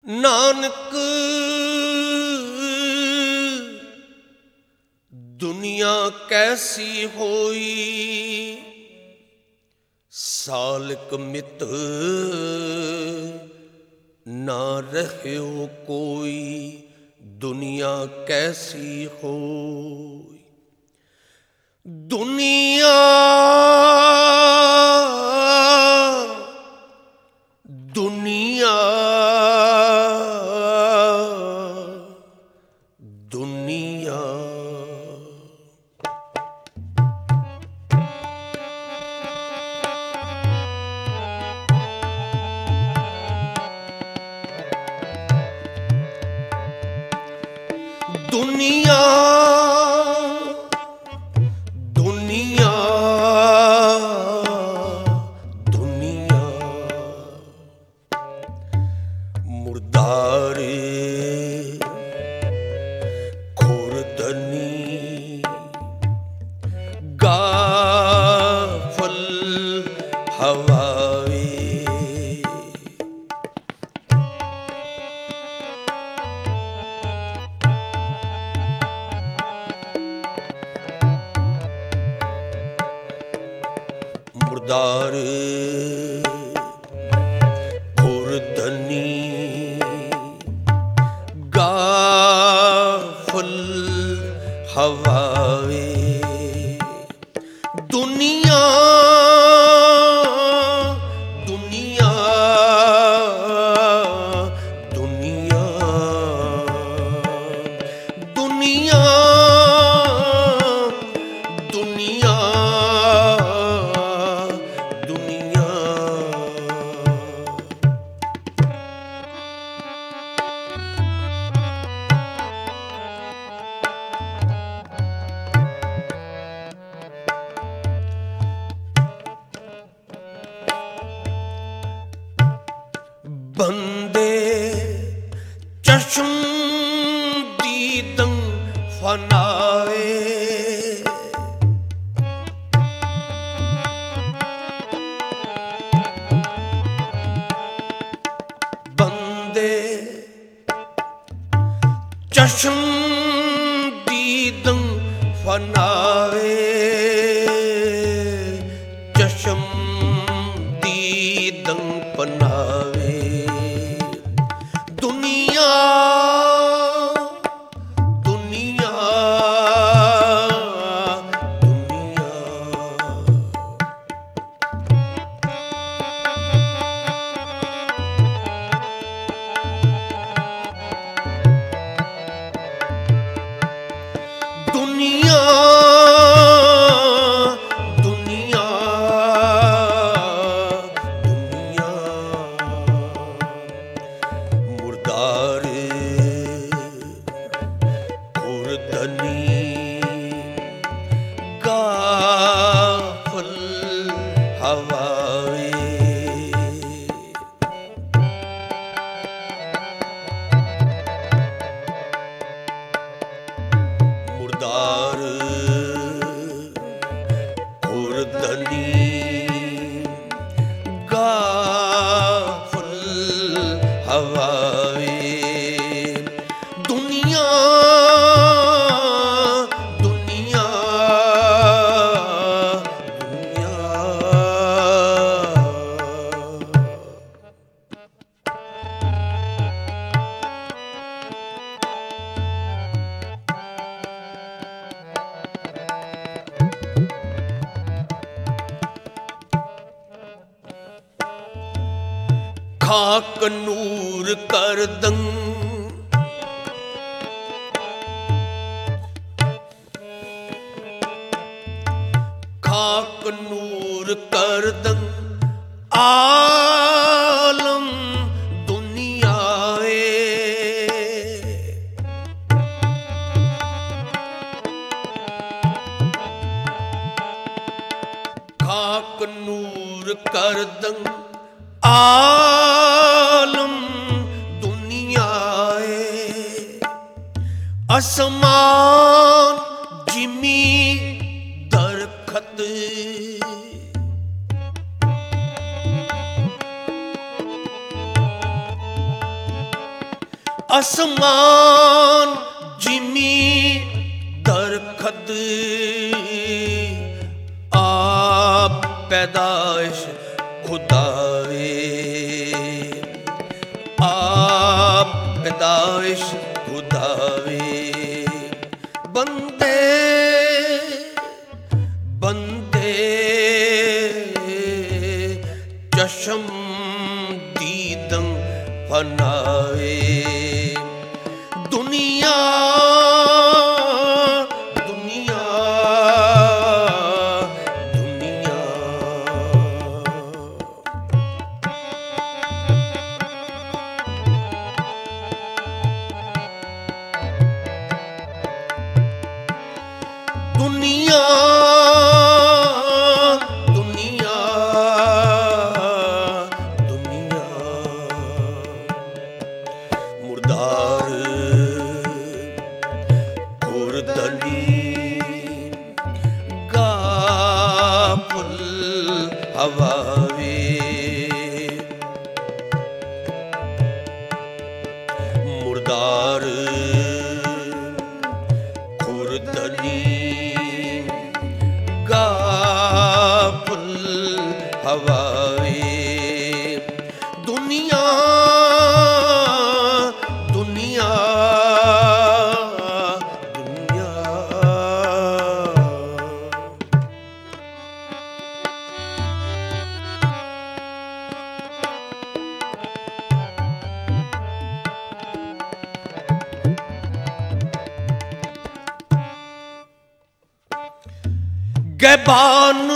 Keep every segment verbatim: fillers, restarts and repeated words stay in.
नानक दुनिया कैसी होई, सालिक मित ना रह्यो कोई। दुनिया कैसी होई, दुनिया दुनिया दुनिया दुनिया दुनिया दुनिया मुर्दारे खुर्दनी गाफल हवाए। मुर्दारे खुर्दनी गाफल हवाए। दुनिया दुनिया दुनिया दुनिया दुनिया दुनिया बंदे चश्म दीदं फनाए। बंदे चश्म दीदं फनाए। चश्म दीदं फनाए। दुनिया दुनिया दुनिया दुनिया दुनिया दुनिया मुर्दारे खुर्दनी गाफल हवाए। मुर्दार खुर्दनी गाफल हवाए। दुनिया दुनिया दुनिया खाक नूर कर दं खाक नूर कर दं आलम दुनियाए। खाक नूर कर दं आलम दुनियाए। आसमान जिमी दरखत आसमान जिमी दरखत आप पैदाइश खुदावे आप पैदाइश खुदावे बंदे बंदे चशम दीदं फनावे दुनिया दुनिया दुनिया दुनिया दुनिया दुनिया मुर्दार खुर्दनी गाफुल हवावे मुर्दार खुर्दनी गाफुल हवावे दुनिया दुनिया दुनिया गैबान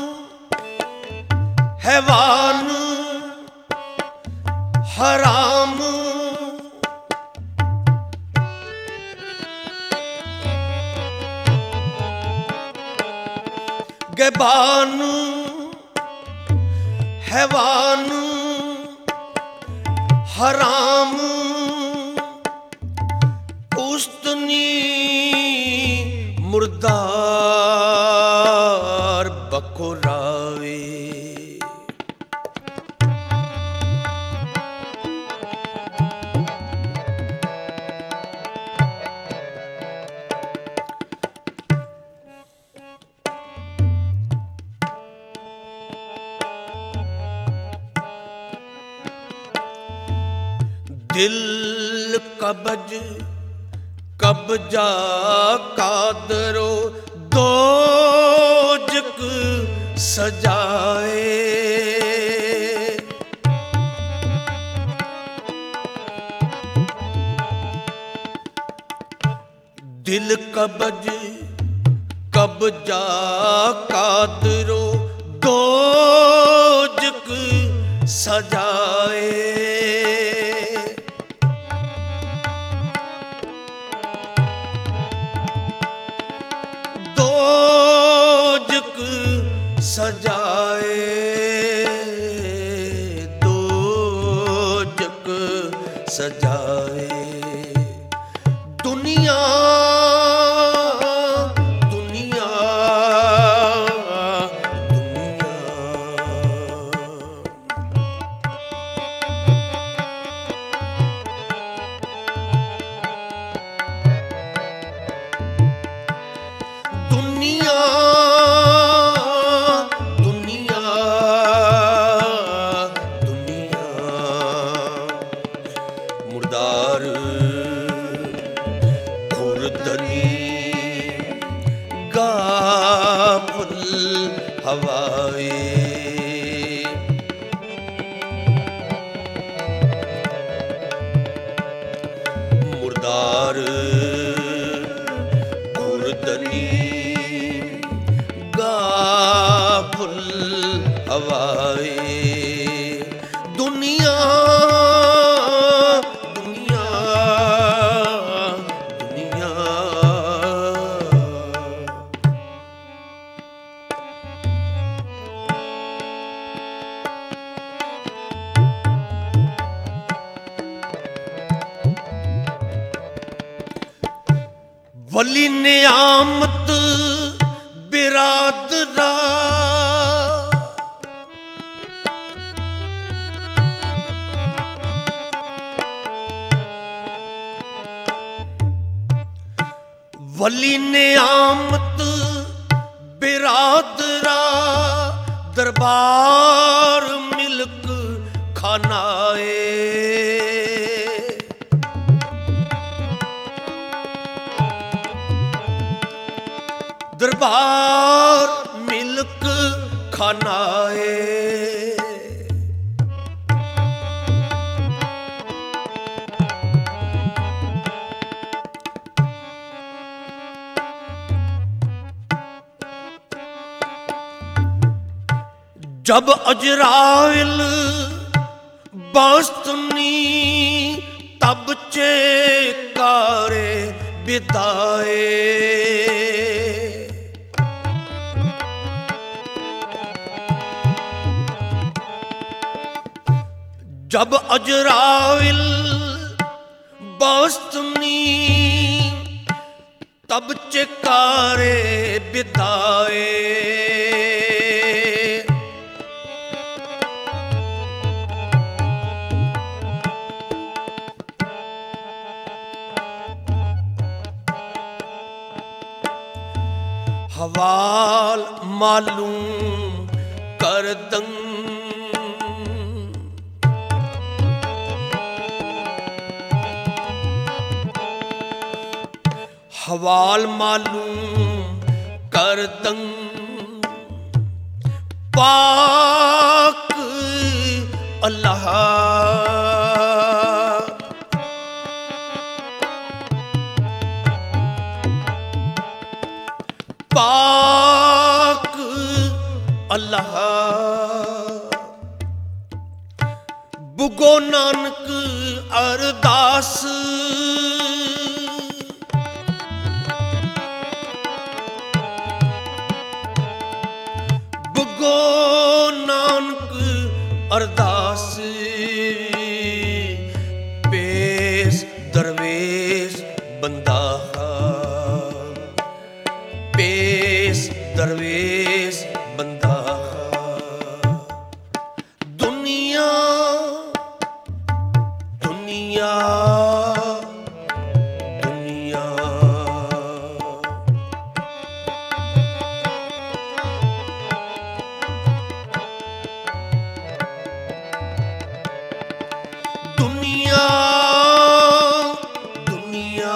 हैवान हराम गैबान हैवान हराम उस्तनी मुर्दार बकुरावे दिल कब्ज कब्जा कादरो दोजक सजाए दिल कब्ज कब्जा कादरो दोजक सजाए दोजक सजाए दोजक सजाए दुनिया दुनिया दुनिया दुनिया दुनिया दुनिया मुर्दार खुर्दनी गाफुल हवाए मुर्दार खुर्दनी गाफुल हवाए दुनिया दुनिया दुनिया वली नियामत बिरादरा वली ने आमत बिरादरा दरबार मिल्क खानाए। दरबार मिल्क खानाए। जब अजराइल बास्तनी तब चेकारे बिदाए। जब अजराइल बास्तनी तब चेकारे बिदाए। हवाल मालूम कर दंग हवाल मालूम कर दंग पाक अल्लाह। पाक अल्लाह बुगो नानक अरदास। बुगो नानक अरदास पेश दरवेश बंदा। पेश दरवेश बंदा। दुनिया दुनिया दुनिया दुनिया दुनिया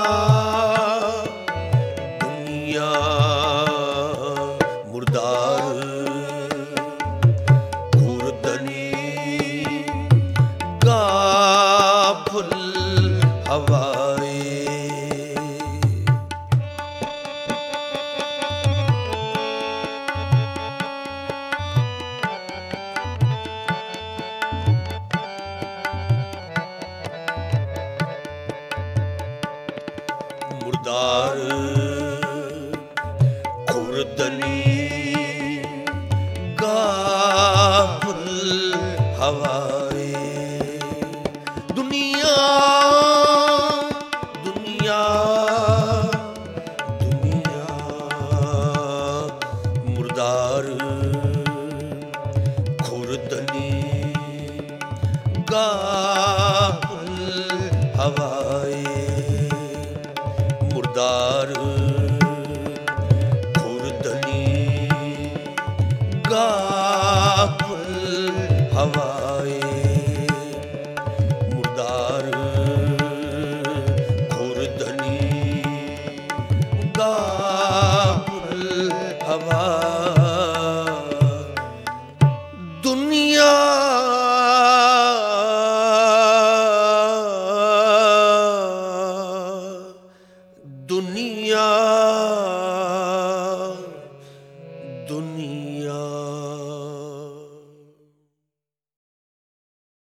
दुनिया मुर्दार खुर्दनी गाफिल हवाए। मुर्दार खुर्दनी